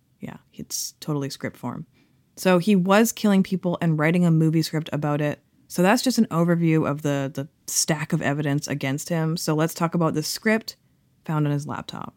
[SPEAKER 5] totally script form. So he was killing people and writing a movie script about it. So that's just an overview of the stack of evidence against him. So let's talk about the script found on his laptop.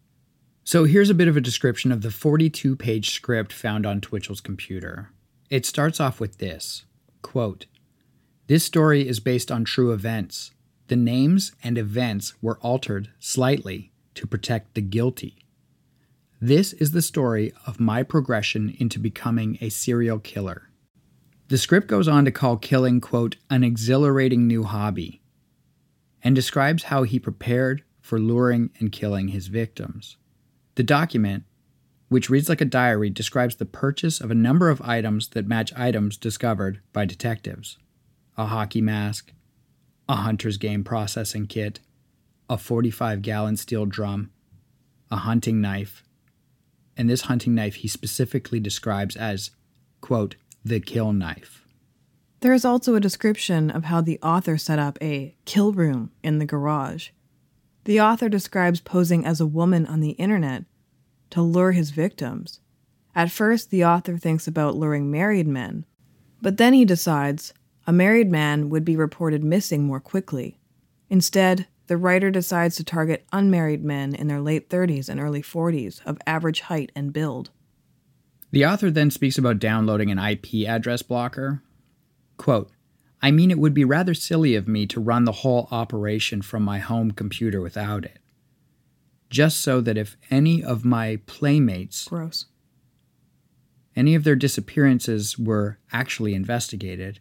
[SPEAKER 6] So here's a bit of a description of the 42-page script found on Twitchell's computer. It starts off with this, quote, "This story is based on true events. The names and events were altered slightly to protect the guilty. This is the story of my progression into becoming a serial killer." The script goes on to call killing, quote, "an exhilarating new hobby," and describes how he prepared for luring and killing his victims. The document, which reads like a diary, describes the purchase of a number of items that match items discovered by detectives. A hockey mask, a hunter's game processing kit, a 45-gallon steel drum, a hunting knife, and this hunting knife he specifically describes as, quote, "the kill knife."
[SPEAKER 5] There is also a description of how the author set up a kill room in the garage. The author describes posing as a woman on the internet to lure his victims. At first, the author thinks about luring married men, but then he decides a married man would be reported missing more quickly. Instead, the writer decides to target unmarried men in their late 30s and early 40s of average height and build.
[SPEAKER 6] The author then speaks about downloading an IP address blocker. Quote, "I mean, it would be rather silly of me to run the whole operation from my home computer without it. Just so that if any of my playmates,
[SPEAKER 5] Gross.
[SPEAKER 6] any of their disappearances were actually investigated,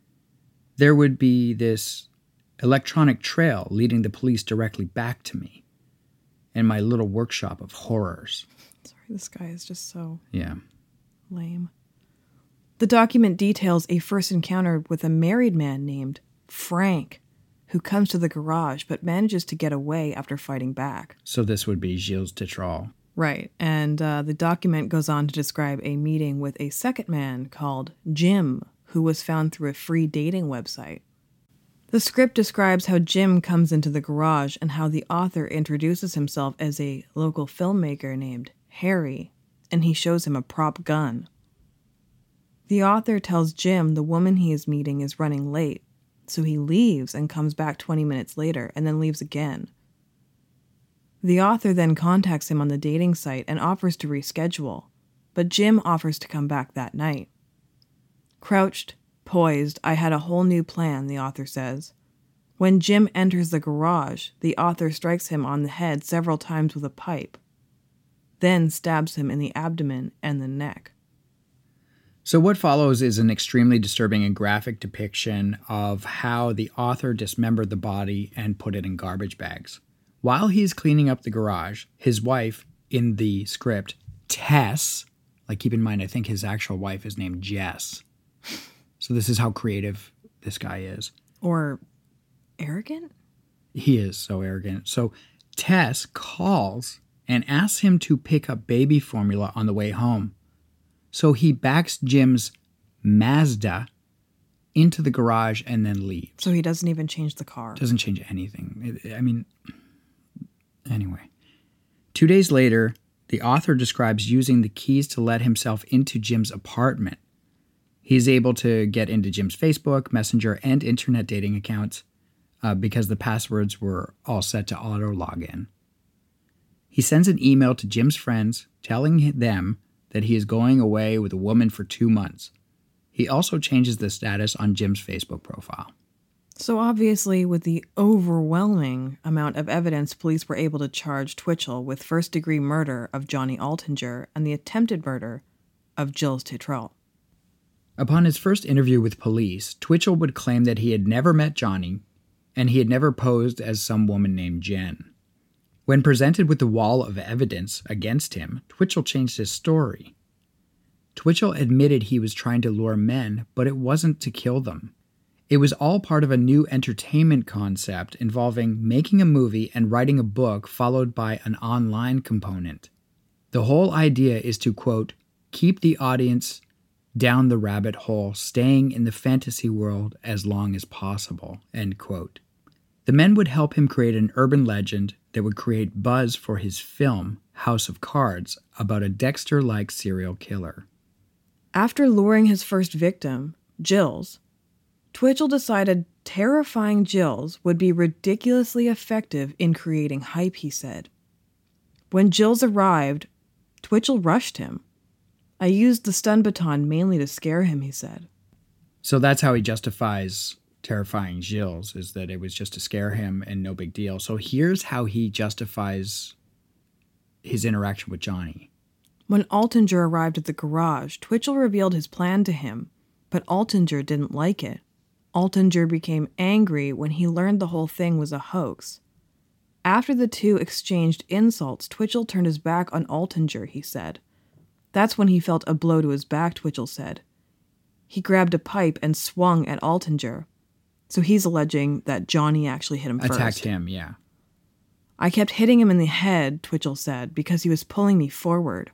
[SPEAKER 6] there would be this electronic trail leading the police directly back to me and my little workshop of horrors."
[SPEAKER 5] Sorry, this guy is just so
[SPEAKER 6] Yeah.
[SPEAKER 5] lame. The document details a first encounter with a married man named Frank, who comes to the garage but manages to get away after fighting back.
[SPEAKER 6] So this would be Gilles Tétrault.
[SPEAKER 5] Right, and the document goes on to describe a meeting with a second man called Jim, who was found through a free dating website. The script describes how Jim comes into the garage and how the author introduces himself as a local filmmaker named Harry, and he shows him a prop gun. The author tells Jim the woman he is meeting is running late, so he leaves and comes back 20 minutes later and then leaves again. The author then contacts him on the dating site and offers to reschedule, but Jim offers to come back that night. Crouched, poised, I had a whole new plan, the author says. When Jim enters the garage, the author strikes him on the head several times with a pipe, then stabs him in the abdomen and the neck.
[SPEAKER 6] So what follows is an extremely disturbing and graphic depiction of how the author dismembered the body and put it in garbage bags. While he's cleaning up the garage, his wife, in the script, Tess, keep in mind, I think his actual wife is named Jess. So this is how creative this guy is.
[SPEAKER 5] Or arrogant?
[SPEAKER 6] He is so arrogant. So Tess calls and asks him to pick up baby formula on the way home. So he backs Jim's Mazda into the garage and then leaves.
[SPEAKER 5] So he doesn't even change the car.
[SPEAKER 6] Doesn't change anything. Anyway. 2 days later, the author describes using the keys to let himself into Jim's apartment. He's able to get into Jim's Facebook, Messenger, and internet dating accounts because the passwords were all set to auto-login. He sends an email to Jim's friends telling them that he is going away with a woman for 2 months. He also changes the status on Jim's Facebook profile.
[SPEAKER 5] So obviously, with the overwhelming amount of evidence, police were able to charge Twitchell with first-degree murder of Johnny Altinger and the attempted murder of Gilles Tétrault.
[SPEAKER 6] Upon his first interview with police, Twitchell would claim that he had never met Johnny and he had never posed as some woman named Jen. When presented with the wall of evidence against him, Twitchell changed his story. Twitchell admitted he was trying to lure men, but it wasn't to kill them. It was all part of a new entertainment concept involving making a movie and writing a book followed by an online component. The whole idea is to, quote, keep the audience down the rabbit hole, staying in the fantasy world as long as possible, end quote. The men would help him create an urban legend that would create buzz for his film, House of Cards, about a Dexter-like serial killer.
[SPEAKER 5] After luring his first victim, Jills, Twitchell decided terrifying Jills would be ridiculously effective in creating hype, he said. When Jills arrived, Twitchell rushed him. I used the stun baton mainly to scare him, he said.
[SPEAKER 6] So that's how he justifies terrifying Jills, is that it was just to scare him and no big deal. So here's how he justifies his interaction with Johnny.
[SPEAKER 5] When Altinger arrived at the garage, Twitchell revealed his plan to him, but Altinger didn't like it. Altinger became angry when he learned the whole thing was a hoax. After the two exchanged insults, Twitchell turned his back on Altinger, he said. That's when he felt a blow to his back, Twitchell said. He grabbed a pipe and swung at Altinger. So he's alleging that Johnny actually hit him first.
[SPEAKER 6] Attacked him, yeah.
[SPEAKER 5] I kept hitting him in the head, Twitchell said, because he was pulling me forward.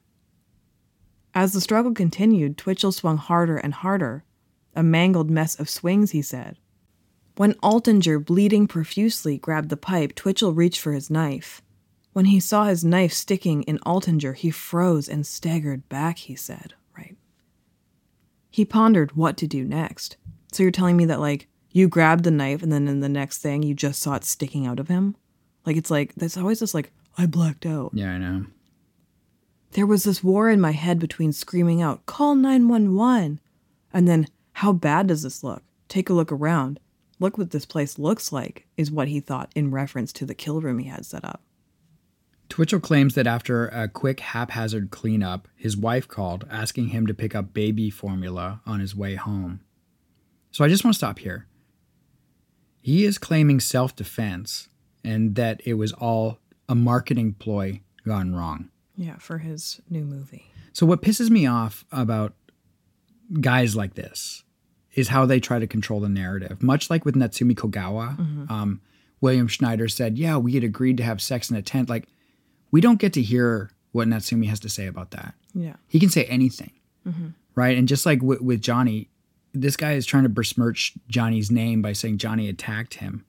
[SPEAKER 5] As the struggle continued, Twitchell swung harder and harder. A mangled mess of swings, he said. When Altinger, bleeding profusely, grabbed the pipe, Twitchell reached for his knife. When he saw his knife sticking in Altinger, he froze and staggered back, he said. Right. He pondered what to do next. So you're telling me that, you grabbed the knife and then in the next thing you just saw it sticking out of him? There's always this, I blacked out.
[SPEAKER 6] Yeah, I know.
[SPEAKER 5] There was this war in my head between screaming out, call 911, and then, how bad does this look? Take a look around. Look what this place looks like, is what he thought in reference to the kill room he had set up.
[SPEAKER 6] Twitchell claims that after a quick haphazard cleanup, his wife called, asking him to pick up baby formula on his way home. So I just want to stop here. He is claiming self-defense and that it was all a marketing ploy gone wrong.
[SPEAKER 5] Yeah, for his new movie.
[SPEAKER 6] So what pisses me off about guys like this is how they try to control the narrative. Much like with Natsumi Kogawa, William Schneider said, yeah, we had agreed to have sex in a tent. We don't get to hear what Natsumi has to say about that.
[SPEAKER 5] Yeah.
[SPEAKER 6] He can say anything, right? And just like with Johnny, this guy is trying to besmirch Johnny's name by saying Johnny attacked him.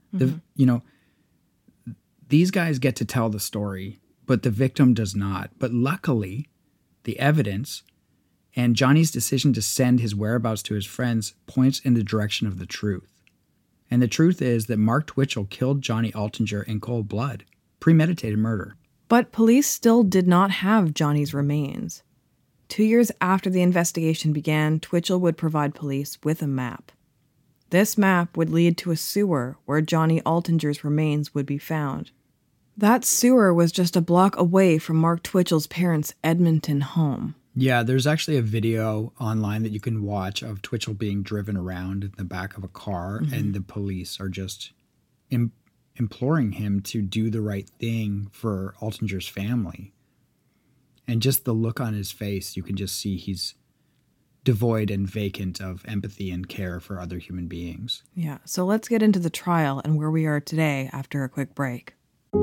[SPEAKER 6] These guys get to tell the story, but the victim does not. But luckily, the evidence and Johnny's decision to send his whereabouts to his friends points in the direction of the truth. And the truth is that Mark Twitchell killed Johnny Altinger in cold blood, premeditated murder.
[SPEAKER 5] But police still did not have Johnny's remains. 2 years after the investigation began, Twitchell would provide police with a map. This map would lead to a sewer where Johnny Altinger's remains would be found. That sewer was just a block away from Mark Twitchell's parents' Edmonton home.
[SPEAKER 6] Yeah, there's actually a video online that you can watch of Twitchell being driven around in the back of a car, and the police are just imploring him to do the right thing for Altinger's family. And just the look on his face, you can just see he's devoid and vacant of empathy and care for other human beings.
[SPEAKER 5] Yeah, so let's get into the trial and where we are today after a quick break.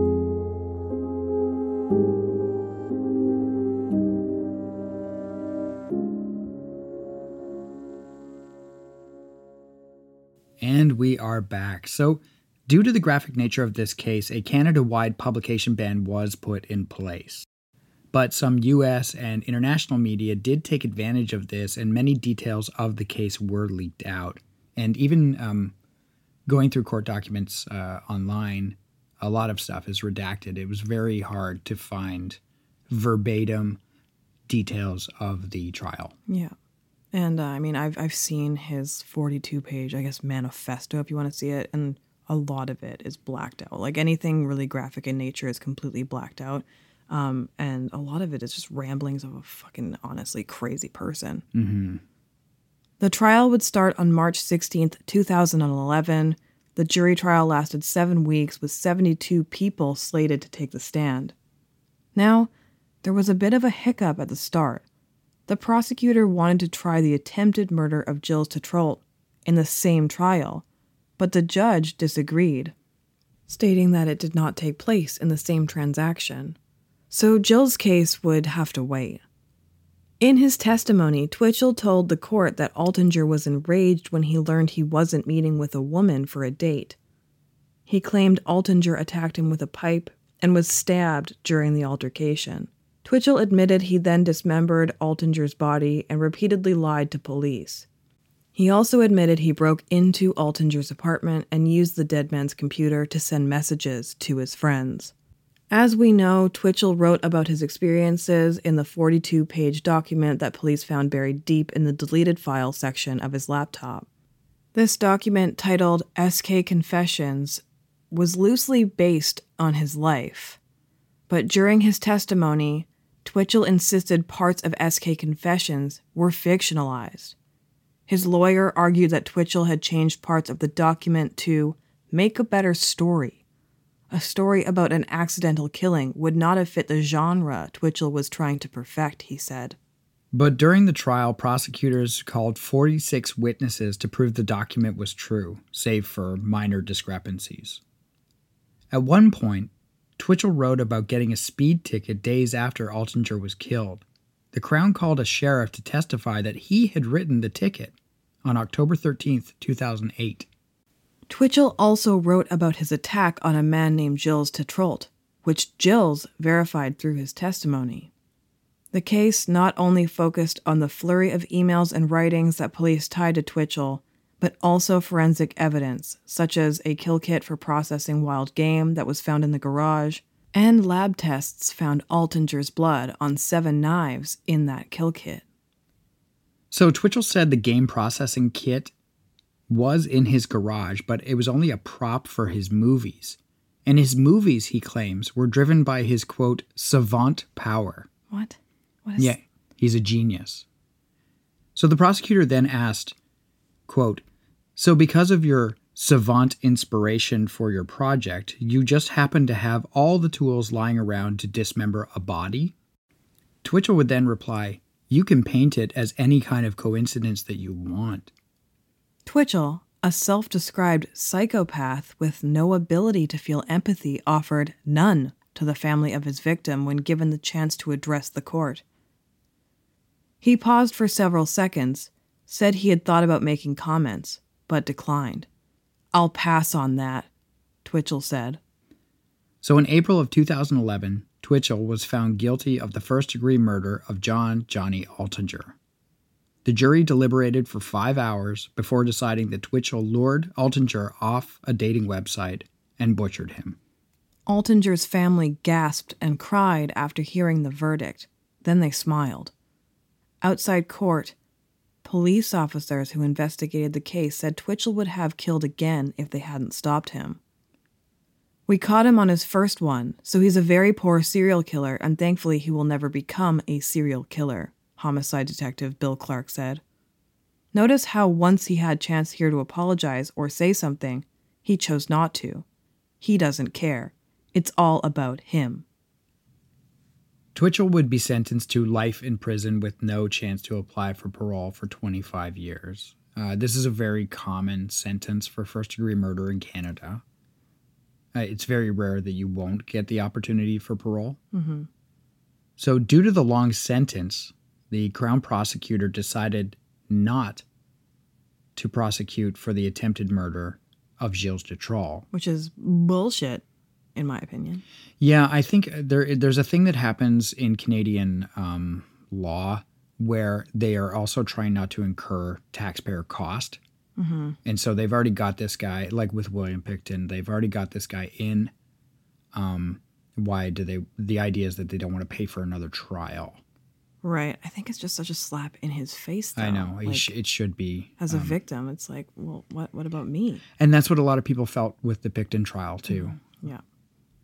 [SPEAKER 6] And we are back. So, due to the graphic nature of this case, a Canada-wide publication ban was put in place. But some U.S. and international media did take advantage of this, and many details of the case were leaked out. And even going through court documents online, a lot of stuff is redacted. It was very hard to find verbatim details of the trial.
[SPEAKER 5] Yeah. And I've seen his 42-page, manifesto, if you want to see it, and a lot of it is blacked out. Anything really graphic in nature is completely blacked out. And a lot of it is just ramblings of a fucking, honestly, crazy person. Mm-hmm. The trial would start on March 16th, 2011. The jury trial lasted 7 weeks with 72 people slated to take the stand. Now, there was a bit of a hiccup at the start. The prosecutor wanted to try the attempted murder of Gilles Tetrault in the same trial, but the judge disagreed, stating that it did not take place in the same transaction. So Gilles' case would have to wait. In his testimony, Twitchell told the court that Altinger was enraged when he learned he wasn't meeting with a woman for a date. He claimed Altinger attacked him with a pipe and was stabbed during the altercation. Twitchell admitted he then dismembered Altinger's body and repeatedly lied to police. He also admitted he broke into Altinger's apartment and used the dead man's computer to send messages to his friends. As we know, Twitchell wrote about his experiences in the 42-page document that police found buried deep in the deleted file section of his laptop. This document, titled SK Confessions, was loosely based on his life. But during his testimony, Twitchell insisted parts of SK Confessions were fictionalized. His lawyer argued that Twitchell had changed parts of the document to make a better story. A story about an accidental killing would not have fit the genre Twitchell was trying to perfect, he said.
[SPEAKER 6] But during the trial, prosecutors called 46 witnesses to prove the document was true, save for minor discrepancies. At one point, Twitchell wrote about getting a speed ticket days after Altinger was killed. The Crown called a sheriff to testify that he had written the ticket on October 13, 2008.
[SPEAKER 5] Twitchell also wrote about his attack on a man named Gilles Tetrault, which Gilles verified through his testimony. The case not only focused on the flurry of emails and writings that police tied to Twitchell, but also forensic evidence, such as a kill kit for processing wild game that was found in the garage, and lab tests found Altinger's blood on 7 knives in that kill kit.
[SPEAKER 6] So Twitchell said the game processing kit was in his garage, but it was only a prop for his movies. And his movies, he claims, were driven by his, quote, savant power.
[SPEAKER 5] What? Yeah,
[SPEAKER 6] he's a genius. So the prosecutor then asked, quote, so because of your savant inspiration for your project, you just happen to have all the tools lying around to dismember a body? Twitchell would then reply, you can paint it as any kind of coincidence that you want.
[SPEAKER 5] Twitchell, a self-described psychopath with no ability to feel empathy, offered none to the family of his victim when given the chance to address the court. He paused for several seconds, said he had thought about making comments, but declined. I'll pass on that, Twitchell said.
[SPEAKER 6] So in April of 2011, Twitchell was found guilty of the first-degree murder of Johnny Altinger. The jury deliberated for 5 hours before deciding that Twitchell lured Altinger off a dating website and butchered him.
[SPEAKER 5] Altinger's family gasped and cried after hearing the verdict. Then they smiled. Outside court, police officers who investigated the case said Twitchell would have killed again if they hadn't stopped him. We caught him on his first one, so he's a very poor serial killer, and thankfully he will never become a serial killer, homicide detective Bill Clark said. Notice how once he had chance here to apologize or say something, he chose not to. He doesn't care. It's all about him.
[SPEAKER 6] Twitchell would be sentenced to life in prison with no chance to apply for parole for 25 years. This is a very common sentence for first-degree murder in Canada. It's very rare that you won't get the opportunity for parole.
[SPEAKER 5] Mm-hmm.
[SPEAKER 6] So due to the long sentence, the Crown prosecutor decided not to prosecute for the attempted murder of Gilles Tetrault.
[SPEAKER 5] Which is bullshit, in my opinion.
[SPEAKER 6] Yeah, I think there's a thing that happens in Canadian law where they are also trying not to incur taxpayer cost.
[SPEAKER 5] Mm-hmm.
[SPEAKER 6] And so they've already got this guy, like with William Pickton, they've already got this guy in. The idea is that they don't want to pay for another trial.
[SPEAKER 5] Right. I think it's just such a slap in his face, though.
[SPEAKER 6] I know.
[SPEAKER 5] Like,
[SPEAKER 6] it should be.
[SPEAKER 5] As a victim, it's like, well, what about me?
[SPEAKER 6] And that's what a lot of people felt with the Pickton trial, too.
[SPEAKER 5] Mm-hmm. Yeah.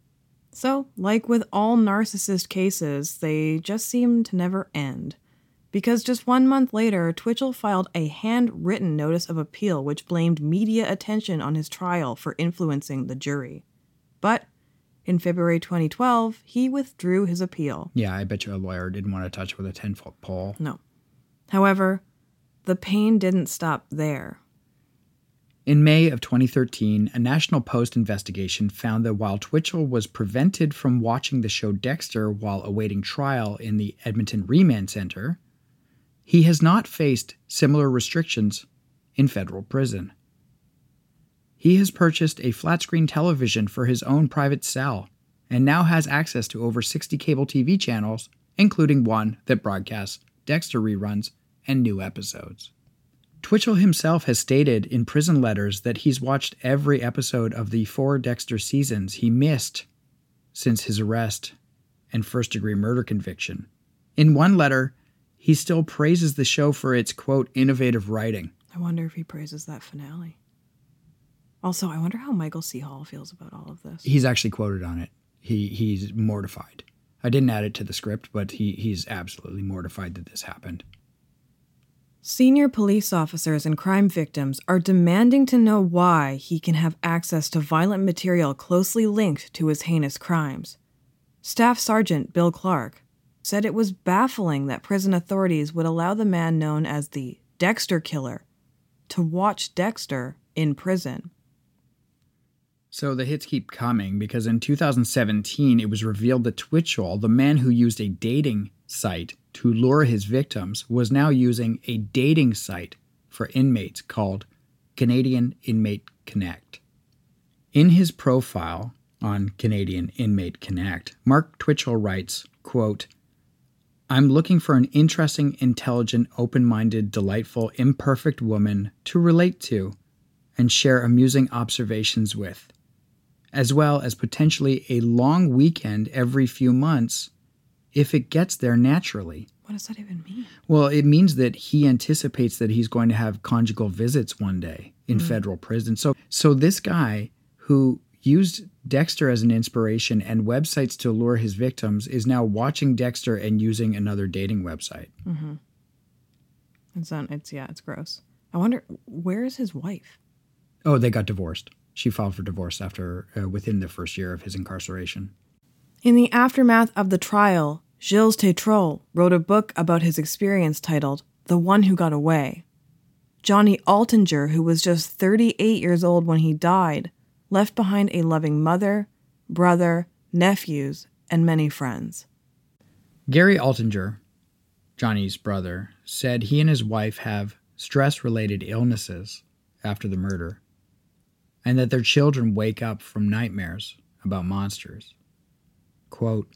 [SPEAKER 5] So, like with all narcissist cases, they just seem to never end. because just 1 month later, Twitchell filed a handwritten notice of appeal which blamed media attention on his trial for influencing the jury. But in February 2012, he withdrew his appeal.
[SPEAKER 6] Yeah, I bet you a lawyer didn't want to touch with a 10-foot pole.
[SPEAKER 5] No. However, the pain didn't stop there.
[SPEAKER 6] In May of 2013, a National Post investigation found that while Twitchell was prevented from watching the show Dexter while awaiting trial in the Edmonton Remand Center, he has not faced similar restrictions in federal prison. He has purchased a flat-screen television for his own private cell and now has access to over 60 cable TV channels, including one that broadcasts Dexter reruns and new episodes. Twitchell himself has stated in prison letters that he's watched every episode of the 4 Dexter seasons he missed since his arrest and first-degree murder conviction. In one letter, he still praises the show for its, quote, innovative writing.
[SPEAKER 5] I wonder if he praises that finale. Also, I wonder how Michael C. Hall feels about all of this.
[SPEAKER 6] He's actually quoted on it. He's mortified. I didn't add it to the script, but he's absolutely mortified that this happened.
[SPEAKER 5] Senior police officers and crime victims are demanding to know why he can have access to violent material closely linked to his heinous crimes. Staff Sergeant Bill Clark said it was baffling that prison authorities would allow the man known as the Dexter Killer to watch Dexter in prison.
[SPEAKER 6] So the hits keep coming because in 2017, it was revealed that Twitchell, the man who used a dating site to lure his victims, was now using a dating site for inmates called Canadian Inmate Connect. In his profile on Canadian Inmate Connect, Mark Twitchell writes, quote, "I'm looking for an interesting, intelligent, open-minded, delightful, imperfect woman to relate to and share amusing observations with, as well as potentially a long weekend every few months if it gets there naturally."
[SPEAKER 5] What does that even mean?
[SPEAKER 6] Well, it means that he anticipates that he's going to have conjugal visits one day in federal prison. So this guy who used Dexter as an inspiration and websites to lure his victims is now watching Dexter and using another dating website.
[SPEAKER 5] Mm-hmm. It's gross. I wonder, where is his wife?
[SPEAKER 6] Oh, they got divorced. She filed for divorce after within the first year of his incarceration.
[SPEAKER 5] In the aftermath of the trial, Gilles Tétrault wrote a book about his experience titled The One Who Got Away. Johnny Altinger, who was just 38 years old when he died, left behind a loving mother, brother, nephews, and many friends.
[SPEAKER 6] Gary Altinger, Johnny's brother, said he and his wife have stress-related illnesses after the murder, and that their children wake up from nightmares about monsters. Quote,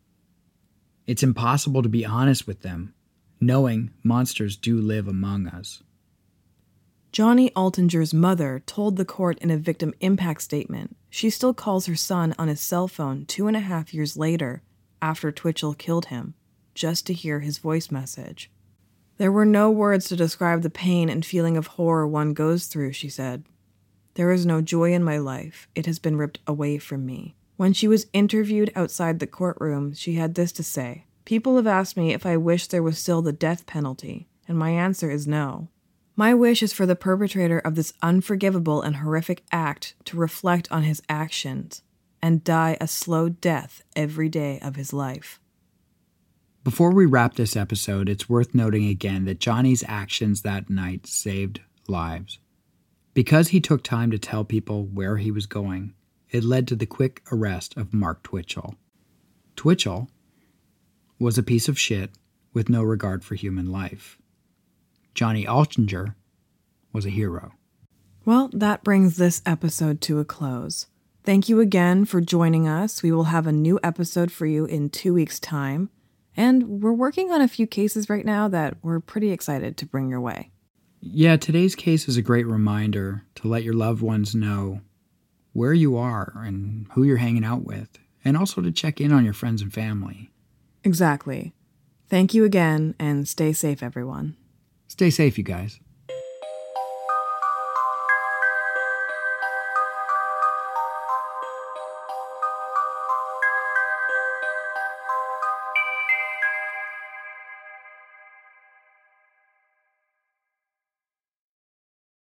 [SPEAKER 6] "It's impossible to be honest with them, knowing monsters do live among us."
[SPEAKER 5] Johnny Altinger's mother told the court in a victim impact statement she still calls her son on his cell phone 2.5 years later after Twitchell killed him, just to hear his voice message. "There were no words to describe the pain and feeling of horror one goes through," she said. "There is no joy in my life. It has been ripped away from me." When she was interviewed outside the courtroom, she had this to say: "People have asked me if I wish there was still the death penalty, and my answer is no. My wish is for the perpetrator of this unforgivable and horrific act to reflect on his actions and die a slow death every day of his life."
[SPEAKER 6] Before we wrap this episode, it's worth noting again that Johnny's actions that night saved lives. Because he took time to tell people where he was going, it led to the quick arrest of Mark Twitchell. Twitchell was a piece of shit with no regard for human life. Johnny Altinger was a hero.
[SPEAKER 5] Well, that brings this episode to a close. Thank you again for joining us. We will have a new episode for you in 2 weeks' time. And we're working on a few cases right now that we're pretty excited to bring your way.
[SPEAKER 6] Yeah, today's case is a great reminder to let your loved ones know where you are and who you're hanging out with, and also to check in on your friends and family.
[SPEAKER 5] Exactly. Thank you again, and stay safe, everyone.
[SPEAKER 6] Stay safe, you guys.